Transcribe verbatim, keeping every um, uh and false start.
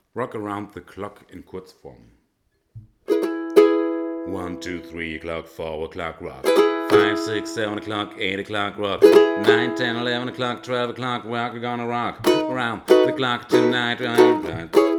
Rock Around the Clock in Kurzform. One, two, three o'clock, four o'clock, rock. Five, six, seven o'clock, eight o'clock, rock. Nine, ten, eleven o'clock, twelve o'clock, rock. We're gonna rock around the clock tonight.